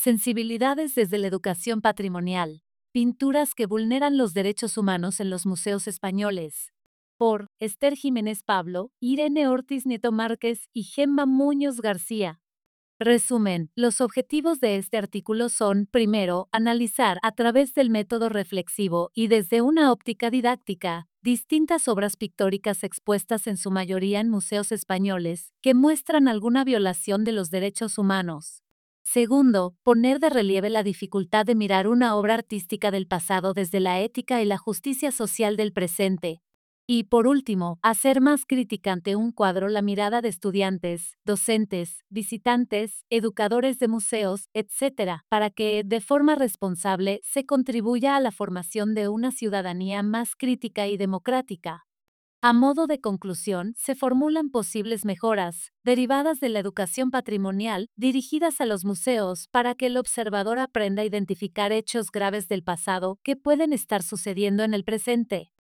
Sensibilidades desde la educación patrimonial. Pinturas que vulneran los derechos humanos en los museos españoles. Por Esther Jiménez Pablo, Irene Ortiz Nieto Márquez y Gemma Muñoz García. Resumen, los objetivos de este artículo son, primero, analizar a través del método reflexivo y desde una óptica didáctica, distintas obras pictóricas expuestas en su mayoría en museos españoles, que muestran alguna violación de los derechos humanos. Segundo, poner de relieve la dificultad de mirar una obra artística del pasado desde la ética y la justicia social del presente. Y por último, hacer más crítica ante un cuadro la mirada de estudiantes, docentes, visitantes, educadores de museos, etc., para que, de forma responsable, se contribuya a la formación de una ciudadanía más crítica y democrática. A modo de conclusión, se formulan posibles mejoras, derivadas de la educación patrimonial, dirigidas a los museos para que el observador aprenda a identificar hechos graves del pasado que pueden estar sucediendo en el presente.